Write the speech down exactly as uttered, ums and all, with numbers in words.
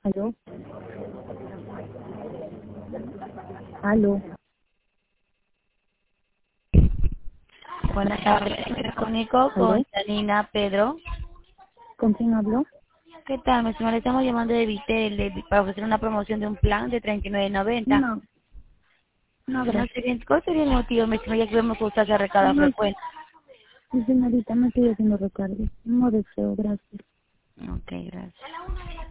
¿Aló? ¿Aló? Buenas tardes, me comunico ¿Aló? con Janina Pedro. ¿Con quién habló? ¿Qué tal, mi señora? Le estamos llamando de Vitel de- para ofrecer una promoción de un plan de treinta y nueve noventa. No, no, No gracias. sé bien, ¿cuál sería el motivo, mi señora? Ya que vemos que usted hace recarga No, frecuente. sí, señorita, no estoy haciendo recargos. No deseo, gracias. Ok, gracias.